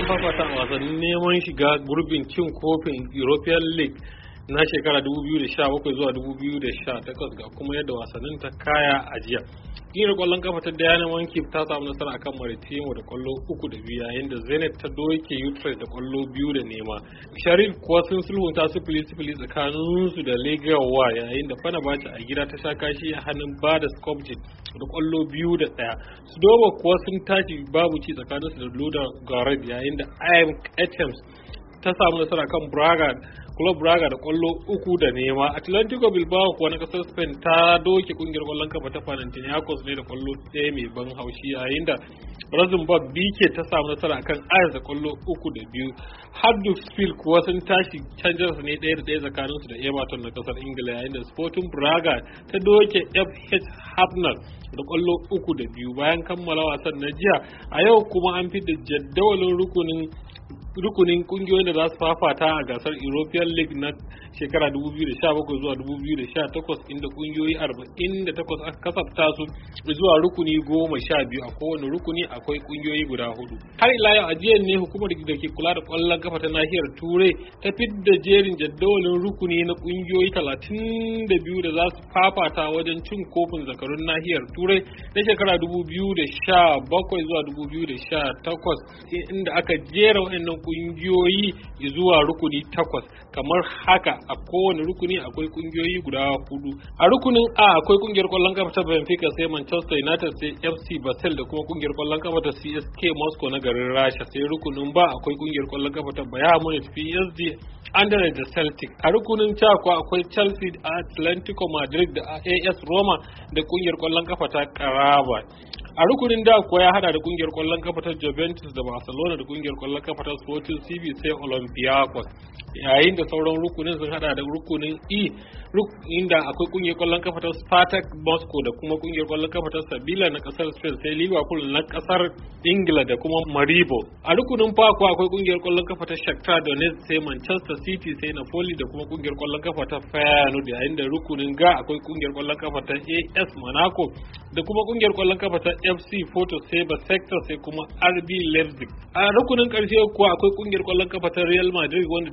fafata a wasannin neman shiga gurbin cin kofin European League na shekara 2017 zuwa 2018 ga kuma yadda wasannin ta kaya a jiya. Ƙungiyar ƙwallon kafa ta Dynamo Kiev ta samu nasara akan Maritimo da ƙwallo 3-2 yayin da Zenit ta doke Utrecht da ƙwallo 2-0. Sharif kuwa sun sulhunta sifili tsakanin su da Legawa yayin da Fenerbahce a gida ta sha kashi a hannun Bada Skopje da ƙwallo 2-1. Sudova kuwa sun tashi babu ci tsakanin su da Ludogorets yayin da IM Athens ta samu nasara kan Club Braga da ƙwallo 3-0. Atlantico Bilbao kuwa na kasar Spain ta doke kungiyar ƙwallon kafa ta Panathinaikos ne da ƙwallo 1 mai ban haushi yayin da Rosenborg BK ta samu nasara akan Ajax da ƙwallo 3-2. Huddersfield kuwa sun tashi canjar ne 1-1 tsakanin su da Everton na kasar Ingila yayin da Sporting Braga ta doke FH Hafnal da ƙwallo 3-2. Bayan kammala wasan na jiya, a yau kuma an fidda jadawalin rukunin kungiyoyin da za su fafata a gasar European League na shekara 2017 zuwa 2018 inda kungiyoyi 48 aka kasafta su zuwa rukuni 12. A kowane rukuni akwai kungiyoyi guda 4. Har ila yau a jiya ne hukumar da ke kula da kwallon kafa ta nahiyar Turai ta fidda jerin jadawalin rukuni na kungiyoyi 32 da za su fafata wajen cin kofin zakarun nahiyar Turai na shekara 2017 zuwa 2018 inda aka jera waɗannan kungiyoyi zuwa rukuni 8 kamar haka. A kowane rukuni akwai kungiyoyi guda 4. A rukunin A akwai kungiyar kwallon kafa ta Benfica, sai Manchester United, sai FC Basel da kuma kungiyar kwallon kafa ta CSK Moscow na garin Rasha. Sai rukunin B akwai kungiyar kwallon kafa ta Bayern Munich, PSG, Anderlecht da Celtic. A rukunin C kuwa akwai Chelsea, Atlantico Madrid da AS Roma da kungiyar kwallon kafa ta Qarabağ. A rukunin da kuwa ya hada da kungiyar kwallon kafa ta Juventus da Barcelona da kungiyar kwallon kafa ta Sporting CB sai Olympiacos. Yayin da sauran rukunin sun hada da rukunin E inda akwai kungiyar kwallon kafa ta Spartak Moscow da kuma kungiyar kwallon kafa ta Sevilla na kasar Spain sai Liverpool na kasar Ingila da kuma Maribor. A rukunin F kuwa akwai kungiyar kwallon kafa ta Shakhtar Donetsk sai Manchester City sai Napoli da kuma kungiyar kwallon kafa ta Feyenoord. Yayin da rukunin G akwai kungiyar kwallon kafa ta AS Monaco da kuma kungiyar kwallon kafa ta FC Porto sai Besiktas sai kuma RB Leipzig. A rukunin karshe kuwa akwai kungiyar kwallon kafa ta Real Madrid wanda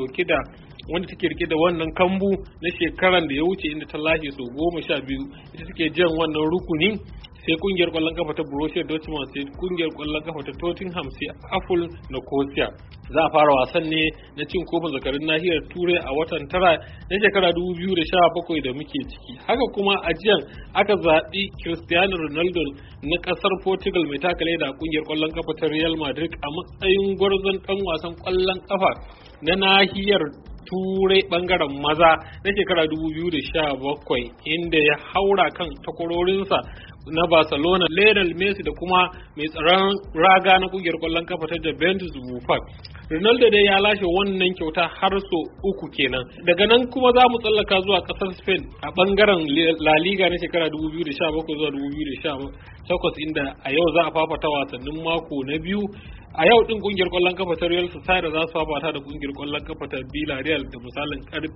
take rike da wannan kambu na shekaran da ya wuce inda ta lashe so 12. Ita take jan wannan rukuni sai kungiyar kwallon kafa ta Borussia Dortmund sai kungiyar kwallon kafa ta Tottenham sai Apple na Nicosia. Za a fara wasan ne na cin kofin zakarin nahiyar Turai a watan tara na shekara 2017 da muke ciki. Haka kuma a jiyan aka zaɓi Cristiano Ronaldo na ƙasar Portugal mai takale da kungiyar kwallon kafa ta Real Madrid a matsayin gwarzon ɗan wasan kwallon kafa na nahiyar Turai bangaren maza na shekara 2017 inda ya haura kan takwarorinsa na Barcelona Lionel Messi da kuma mai tsaron raga na kungiyar kwallon kafa ta Juventus Buffon. Ronaldo dai ya lashe wannan kyauta har so 3 kenan. Daga nan kuma za mu tsallaka zuwa kasar Spain a bangaren La Liga na shekara 2017 zuwa 2018 inda a yau za a fafata wasannin mako na biyu. A yau din kungiyar kwallon kafa ta Real Sociedad za su fafata da kungiyar kwallon kafa ta Villarreal da misalin karfe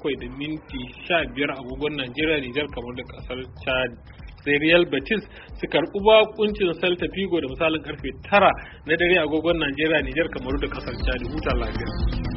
7:15 agogon Najeriya, Nijar kamar da kasar Chad. Sai Real Betis su karɓi bakuncin Celta Vigo da misalin karfe 9 na dare agogon Najeriya, Nijar kamar da kasar Chad. Huta lafiya.